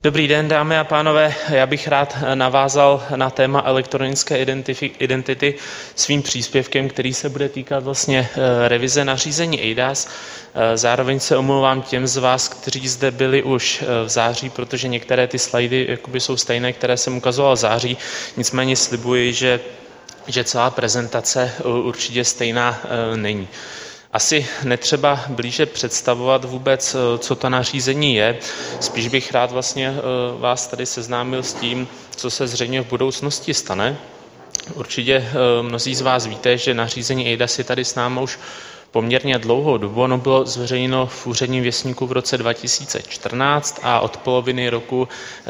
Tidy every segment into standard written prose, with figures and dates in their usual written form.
Dobrý den, dámy a pánové. Já bych rád navázal na téma elektronické identity svým příspěvkem, který se bude týkat vlastně revize nařízení eIDAS. Zároveň se omlouvám těm z vás, kteří zde byli už v září, protože některé ty slajdy jakoby jsou stejné, které jsem ukazoval v září. Nicméně slibuji, že celá prezentace určitě stejná není. Asi netřeba blíže představovat vůbec, co to nařízení je. Spíš bych rád vlastně vás tady seznámil s tím, co se zřejmě v budoucnosti stane. Určitě mnozí z vás víte, že nařízení eIDAS je tady s námi už poměrně dlouhou dobu. Ono bylo zveřejněno v úředním věstníku v roce 2014 a od poloviny roku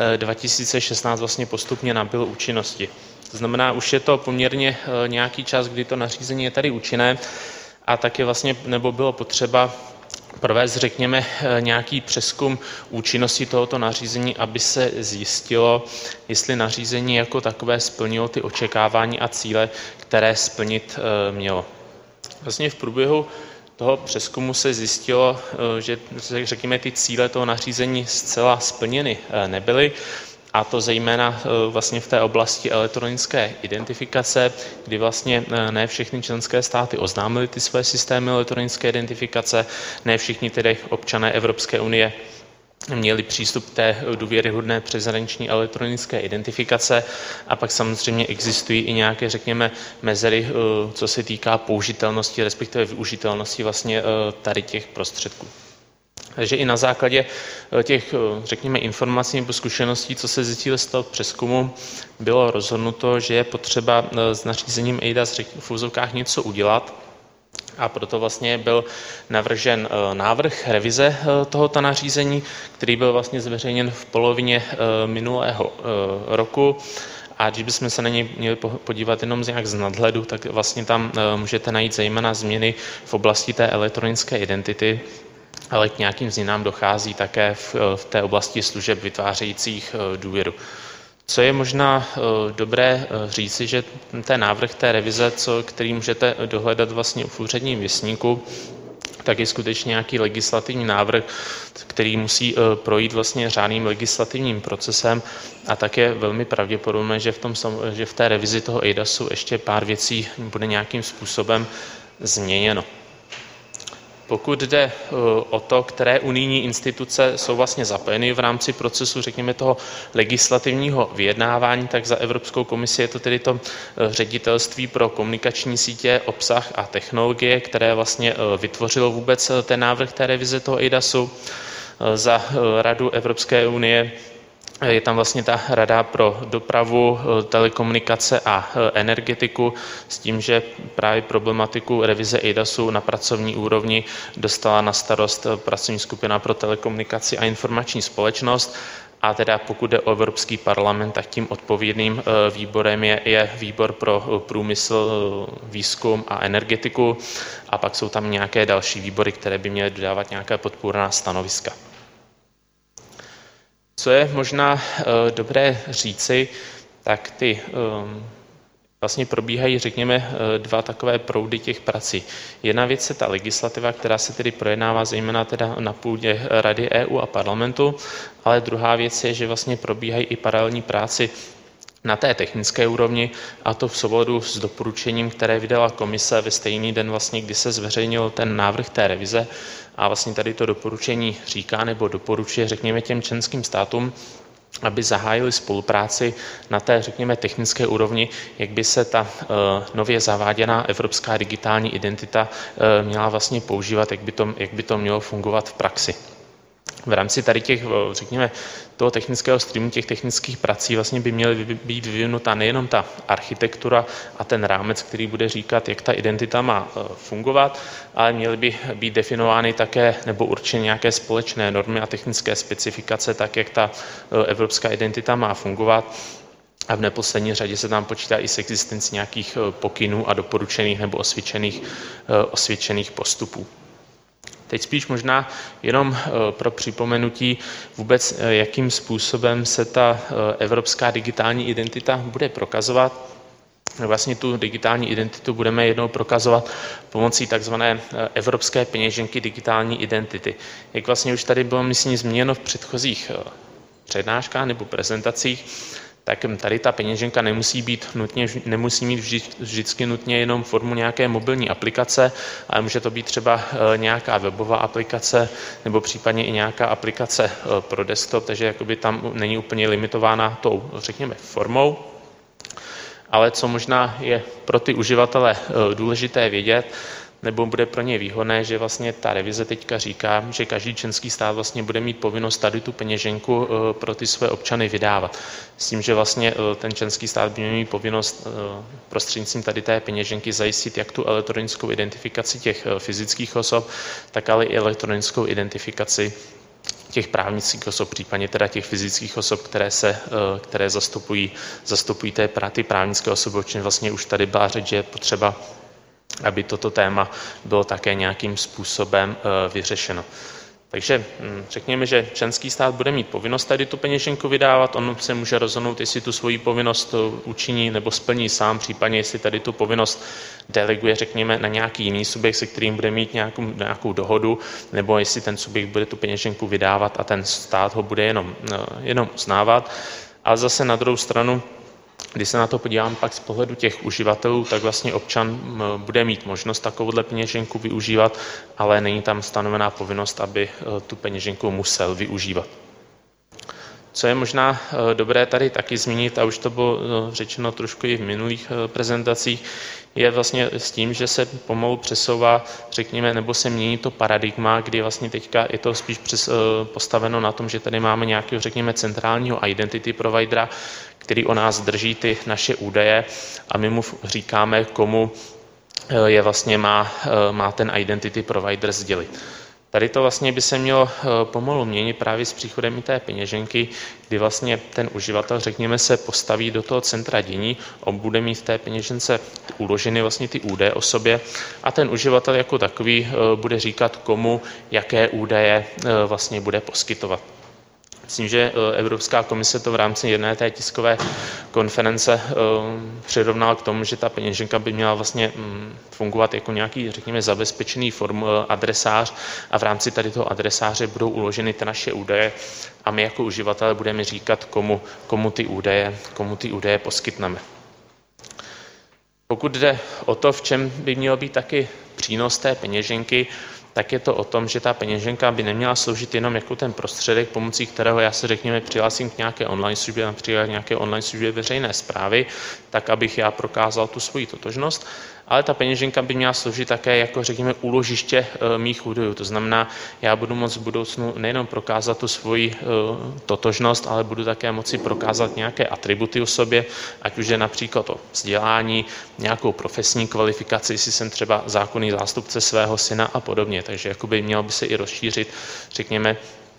2016 vlastně postupně nabylo účinnosti. To znamená, už je to poměrně nějaký čas, kdy to nařízení je tady účinné. A taky vlastně nebo bylo potřeba provést, řekněme, nějaký přezkum účinnosti tohoto nařízení, aby se zjistilo, jestli nařízení jako takové splnilo ty očekávání a cíle, které splnit mělo. Vlastně v průběhu toho přezkumu se zjistilo, že, řekněme, ty cíle toho nařízení zcela splněny nebyly, a to zejména vlastně v té oblasti elektronické identifikace, kdy vlastně ne všechny členské státy oznámily ty své systémy elektronické identifikace, ne všichni tedy občané Evropské unie měli přístup k té důvěryhodné přeshraniční elektronické identifikace a pak samozřejmě existují i nějaké, řekněme, mezery, co se týká použitelnosti, respektive využitelnosti vlastně tady těch prostředků. Takže i na základě těch, řekněme, informací nebo zkušeností, co se zjistilo z toho přezkumu, bylo rozhodnuto, že je potřeba s nařízením eIDAS v úzovkách něco udělat. A proto vlastně byl navržen návrh revize tohoto nařízení, který byl vlastně zveřejněn v polovině minulého roku. A když bychom se na něj měli podívat jenom nějak z nadhledu, tak vlastně tam můžete najít zejména změny v oblasti té elektronické identity, ale k nějakým změnám dochází také v té oblasti služeb vytvářejících důvěru. Co je možná dobré říci, že ten návrh té revize, který můžete dohledat vlastně v úředním věstníku, tak je skutečně nějaký legislativní návrh, který musí projít vlastně řádným legislativním procesem a tak je velmi pravděpodobné, že v té revizi toho eIDASu ještě pár věcí bude nějakým způsobem změněno. Pokud jde o to, které unijní instituce jsou vlastně zapojeny v rámci procesu, řekněme, toho legislativního vyjednávání, tak za Evropskou komisi je to tedy to ředitelství pro komunikační sítě, obsah a technologie, které vlastně vytvořilo vůbec ten návrh té revize toho eIDASu. Za Radu Evropské unie je tam vlastně ta Rada pro dopravu, telekomunikace a energetiku s tím, že právě problematiku revize eIDASu na pracovní úrovni dostala na starost pracovní skupina pro telekomunikaci a informační společnost. A teda pokud jde o Evropský parlament, tak tím odpovědným výborem je výbor pro průmysl, výzkum a energetiku. A pak jsou tam nějaké další výbory, které by měly dodávat nějaké podpůrná stanoviska. Co je možná dobré říci, tak ty vlastně probíhají, řekněme, dva takové proudy těch prací. Jedna věc je ta legislativa, která se tedy projednává zejména teda na půdě Rady EU a parlamentu, ale druhá věc je, že vlastně probíhají i paralelní práci na té technické úrovni, a to v souladu s doporučením, které vydala komise ve stejný den, vlastně, kdy se zveřejnil ten návrh té revize. A vlastně tady to doporučení říká nebo doporučuje, řekněme, těm členským státům, aby zahájili spolupráci na té, řekněme, technické úrovni, jak by se ta nově zaváděná evropská digitální identita měla vlastně používat, jak by to mělo fungovat v praxi. V rámci tady těch, řekněme, toho technického streamu, těch technických prací vlastně by měly být vyvinuta nejenom ta architektura a ten rámec, který bude říkat, jak ta identita má fungovat, ale měly by být definovány také nebo určeny nějaké společné normy a technické specifikace, tak jak ta evropská identita má fungovat. A v neposlední řadě se tam počítá i s existencí nějakých pokynů a doporučených nebo osvědčených postupů. Teď spíš možná jenom pro připomenutí vůbec, jakým způsobem se ta evropská digitální identita bude prokazovat. Vlastně tu digitální identitu budeme jednou prokazovat pomocí takzvané evropské peněženky digitální identity. Jak vlastně už tady bylo, myslím, zmíněno v předchozích přednáškách nebo prezentacích, tak tady ta peněženka nemusí mít vždycky nutně jenom formu nějaké mobilní aplikace, ale může to být třeba nějaká webová aplikace nebo případně i nějaká aplikace pro desktop, takže jakoby tam není úplně limitována tou, řekněme, formou. Ale co možná je pro ty uživatele důležité vědět, nebo bude pro ně výhodné, že vlastně ta revize teďka říká, že každý členský stát vlastně bude mít povinnost tady tu peněženku pro ty své občany vydávat. S tím, že vlastně ten členský stát by měl mít povinnost prostřednictvím tady té peněženky zajistit jak tu elektronickou identifikaci těch fyzických osob, tak ale i elektronickou identifikaci těch právnických osob, případně teda těch fyzických osob, které zastupují ty právnické osoby, o čem vlastně už tady byla řeč, že je potřeba, aby toto téma bylo také nějakým způsobem vyřešeno. Takže řekněme, že členský stát bude mít povinnost tady tu peněženku vydávat, on se může rozhodnout, jestli tu svoji povinnost učiní nebo splní sám, případně jestli tady tu povinnost deleguje, řekněme, na nějaký jiný subjekt, se kterým bude mít nějakou dohodu, nebo jestli ten subjekt bude tu peněženku vydávat a ten stát ho bude jenom uznávat. Ale zase na druhou stranu, když se na to podívám pak z pohledu těch uživatelů, tak vlastně občan bude mít možnost takovouhle peněženku využívat, ale není tam stanovená povinnost, aby tu peněženku musel využívat. Co je možná dobré tady taky zmínit, a už to bylo řečeno trošku i v minulých prezentacích, je vlastně s tím, že se pomalu přesouvá, řekněme, nebo se mění to paradigma, kdy vlastně teďka je to spíš postaveno na tom, že tady máme nějakého, řekněme, centrálního identity providera, který o nás drží ty naše údaje a my mu říkáme, komu je vlastně má ten identity provider sdělit. Tady to vlastně by se mělo pomalu měnit právě s příchodem i té peněženky, kdy vlastně ten uživatel, řekněme, se postaví do toho centra dění, on bude mít v té peněžence uloženy vlastně ty údaje o sobě a ten uživatel jako takový bude říkat, komu jaké údaje vlastně bude poskytovat. Myslím, že Evropská komise to v rámci jedné té tiskové konference přirovnala k tomu, že ta peněženka by měla vlastně fungovat jako nějaký, řekněme, zabezpečený adresář a v rámci tady toho adresáře budou uloženy ty naše údaje a my jako uživatelé budeme říkat, komu ty údaje poskytneme. Pokud jde o to, v čem by měl být taky přínos té peněženky, tak je to o tom, že ta peněženka by neměla sloužit jenom jako ten prostředek, pomocí kterého já se, řekněme, přihlásím k nějaké online službě, například nějaké online službě veřejné správy, tak abych já prokázal tu svoji totožnost, ale ta peněženka by měla sloužit také jako, řekněme, úložiště mých údajů. To znamená, já budu moct v budoucnu nejenom prokázat tu svoji totožnost, ale budu také moci prokázat nějaké atributy o sobě, ať už je například o vzdělání, nějakou profesní kvalifikaci, jestli jsem třeba zákonný zástupce svého syna a podobně. Takže jakoby mělo by se i rozšířit, řekněme,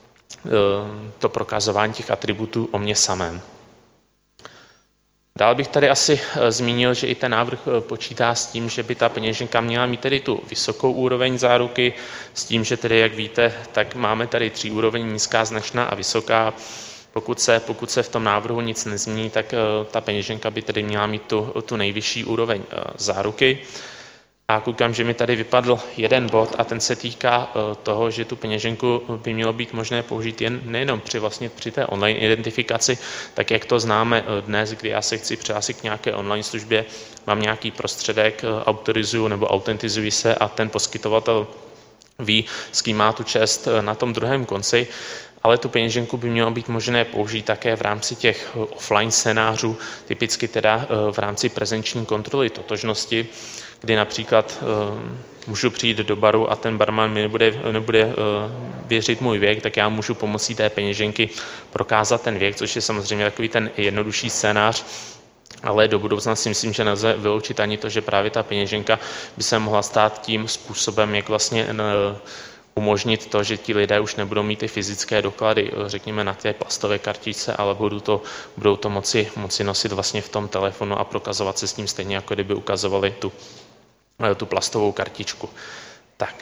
to prokazování těch atributů o mně samém. Dál bych tady asi zmínil, že i ten návrh počítá s tím, že by ta peněženka měla mít tedy tu vysokou úroveň záruky, s tím, že tedy, jak víte, tak máme tady 3 úroveň, nízká, značná a vysoká. Pokud se v tom návrhu nic nezmění, tak ta peněženka by tedy měla mít tu nejvyšší úroveň záruky. A koukám, že mi tady vypadl jeden bod a ten se týká toho, že tu peněženku by mělo být možné použít nejenom při té online identifikaci, tak jak to známe dnes, kdy já se chci přihlásit k nějaké online službě, mám nějaký prostředek, autorizuju nebo autentizuji se a ten poskytovatel ví, s kým má tu čest na tom druhém konci, ale tu peněženku by mělo být možné použít také v rámci těch offline scénářů, typicky teda v rámci prezenční kontroly totožnosti, kdy například můžu přijít do baru a ten barman mi nebude věřit můj věk, tak já můžu pomocí té peněženky prokázat ten věk, což je samozřejmě takový ten jednodušší scénář, ale do budoucna si myslím, že nelze vyloučit ani to, že právě ta peněženka by se mohla stát tím způsobem, jak vlastně umožnit to, že ti lidé už nebudou mít ty fyzické doklady, řekněme, na té plastové kartičce, ale budou to moci nosit vlastně v tom telefonu a prokazovat se s tím stejně, jako kdyby ukazovali tu plastovou kartičku. Tak,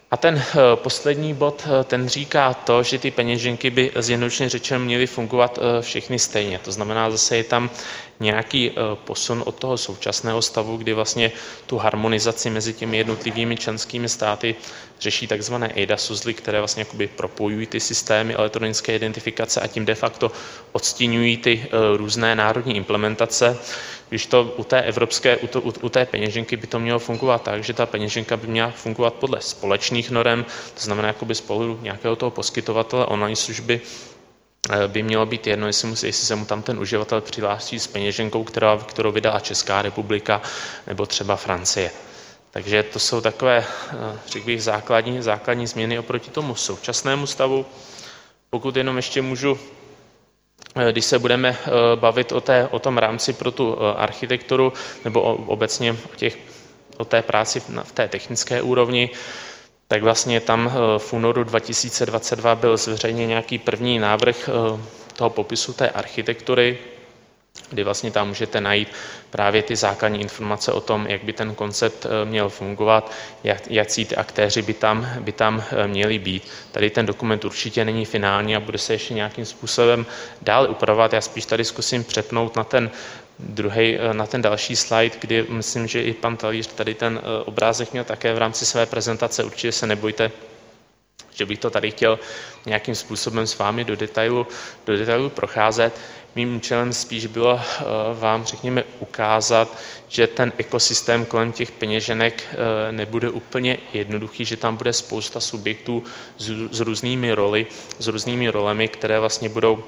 A ten poslední bod, ten říká to, že ty peněženky by zjednodušeně řečeno měly fungovat všechny stejně. To znamená, zase je tam nějaký posun od toho současného stavu, kdy vlastně tu harmonizaci mezi těmi jednotlivými členskými státy řeší takzvané eIDAS uzly, které vlastně jakoby propojují ty systémy elektronické identifikace a tím de facto odstíňují ty různé národní implementace. Když to u té evropské, u té peněženky by to mělo fungovat tak, že ta peněženka by měla fungovat podle společných norem, to znamená jakoby z pohledu nějakého toho poskytovatele online služby by mělo být jedno, jestli se mu tam ten uživatel přihlásí s peněženkou, kterou vydala Česká republika nebo třeba Francie. Takže to jsou takové, řekl bych, základní změny oproti tomu současnému stavu. Pokud jenom ještě můžu, když se budeme bavit o tom rámci pro tu architekturu nebo obecně o té práci v té technické úrovni, tak vlastně tam v únoru 2022 byl zveřejněn nějaký první návrh toho popisu té architektury, kdy vlastně tam můžete najít právě ty základní informace o tom, jak by ten koncept měl fungovat, jakcí ty aktéři by tam měli být. Tady ten dokument určitě není finální a bude se ještě nějakým způsobem dále upravovat. Já spíš tady zkusím přepnout na ten další slide, kdy myslím, že i pan Talíř tady ten obrázek měl také v rámci své prezentace. Určitě se nebojte, že bych to tady chtěl nějakým způsobem s vámi do detailu procházet. Mým účelem spíš bylo vám, řekněme, ukázat, že ten ekosystém kolem těch peněženek nebude úplně jednoduchý, že tam bude spousta subjektů s různými rolemi, které vlastně budou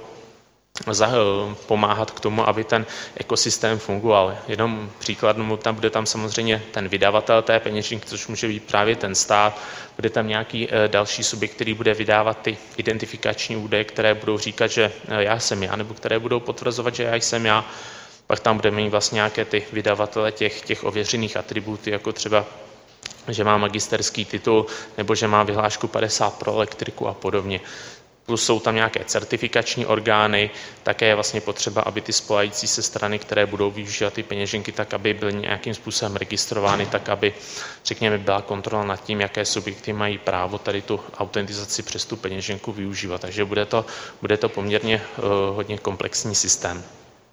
pomáhat k tomu, aby ten ekosystém fungoval. Jenom příkladem, bude tam samozřejmě ten vydavatel té peněženky, což může být právě ten stát, bude tam nějaký další subjekt, který bude vydávat ty identifikační údaje, které budou říkat, že já jsem já, nebo které budou potvrzovat, že já jsem já. Pak tam budeme mít vlastně nějaké ty vydavatele těch ověřených atributů, jako třeba že má magisterský titul, nebo že má vyhlášku 50 pro elektriku a podobně. Plus jsou tam nějaké certifikační orgány, také je vlastně potřeba, aby ty spojující se strany, které budou využívat ty peněženky, tak aby byly nějakým způsobem registrovány, tak aby, řekněme, byla kontrola nad tím, jaké subjekty mají právo tady tu autentizaci přes tu peněženku využívat. Takže bude to poměrně hodně komplexní systém.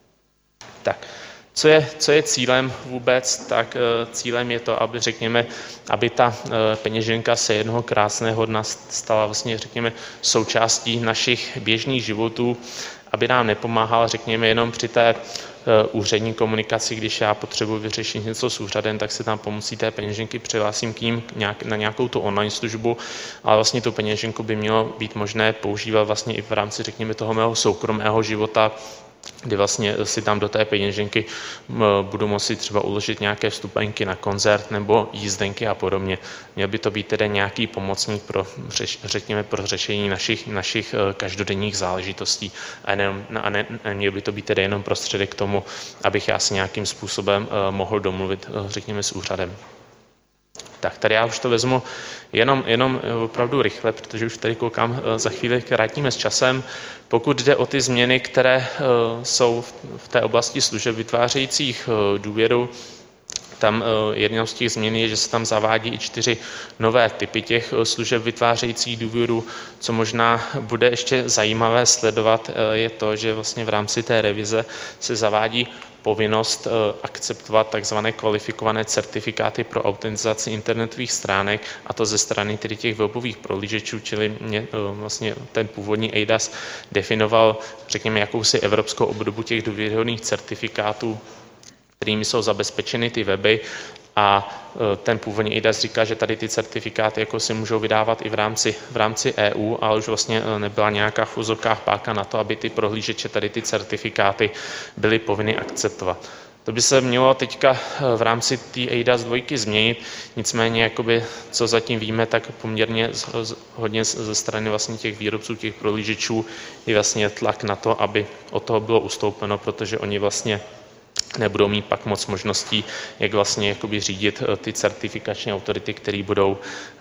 Tak. Co je cílem vůbec, tak cílem je to, aby ta peněženka se jednoho krásného dne stala vlastně, řekněme, součástí našich běžných životů, aby nám nepomáhala, řekněme, jenom při té úřední komunikaci, když já potřebuji vyřešit něco s úřadem, tak se tam pomocí té peněženky přihlásím k ním na nějakou tu online službu, ale vlastně tu peněženku by mělo být možné používat vlastně i v rámci, řekněme, toho mého soukromého života, kdy vlastně si tam do té peněženky budu moci třeba uložit nějaké vstupenky na koncert nebo jízdenky a podobně. Měl by to být tedy nějaký pomocník pro řešení našich každodenních záležitostí a neměl by to být tedy jenom prostředek k tomu, abych já si nějakým způsobem mohl domluvit, řekněme, s úřadem. Tak tady já už to vezmu jenom opravdu rychle, protože už tady koukám, za chvíli krátíme s časem. Pokud jde o ty změny, které jsou v té oblasti služeb vytvářejících důvěru, tam jednou z těch změn je, že se tam zavádí i 4 nové typy těch služeb vytvářejících důvěru. Co možná bude ještě zajímavé sledovat, je to, že vlastně v rámci té revize se zavádí povinnost akceptovat takzvané kvalifikované certifikáty pro autentizaci internetových stránek, a to ze strany tedy těch webových prohlížečů, čili vlastně ten původní eIDAS definoval, řekněme, jakousi evropskou obdobu těch důvěryhodných certifikátů, kterými jsou zabezpečeny ty weby, a ten původní eIDAS říká, že tady ty certifikáty jako si můžou vydávat i v rámci EU, ale už vlastně nebyla nějaká v uvozovkách páka na to, aby ty prohlížeče tady ty certifikáty byly povinny akceptovat. To by se mělo teďka v rámci té eIDAS 2 změnit, nicméně, jakoby, co zatím víme, tak poměrně hodně ze strany vlastně těch výrobců, těch prohlížečů je vlastně tlak na to, aby od toho bylo ustoupeno, protože oni vlastně nebudou mít pak moc možností, jak vlastně jakoby řídit ty certifikační autority, které budou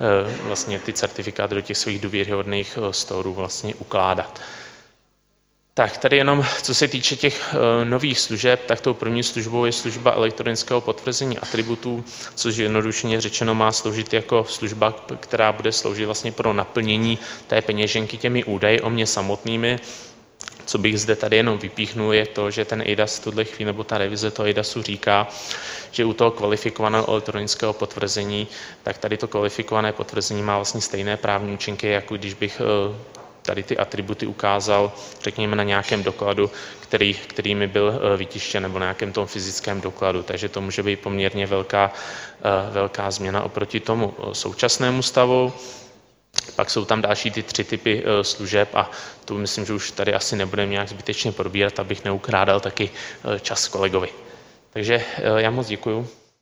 vlastně ty certifikáty do těch svých důvěryhodných storů vlastně ukládat. Tak tady jenom, co se týče těch nových služeb, tak tou první službou je služba elektronického potvrzení atributů, což jednodušeně řečeno má sloužit jako služba, která bude sloužit vlastně pro naplnění té peněženky těmi údaji o mě samotnými. Co bych zde tady jenom vypíchnul, je to, že ten eIDAS v tuhle chvíli, nebo ta revize toho eIDASu říká, že u toho kvalifikovaného elektronického potvrzení, tak tady to kvalifikované potvrzení má vlastně stejné právní účinky, jako když bych tady ty atributy ukázal, řekněme, na nějakém dokladu, který mi byl vytištěn, nebo na nějakém tom fyzickém dokladu. Takže to může být poměrně velká změna oproti tomu současnému stavu. Pak jsou tam další ty 3 typy služeb a to myslím, že už tady asi nebudeme nějak zbytečně probírat, abych neukrádal taky čas kolegovi. Takže já moc děkuju.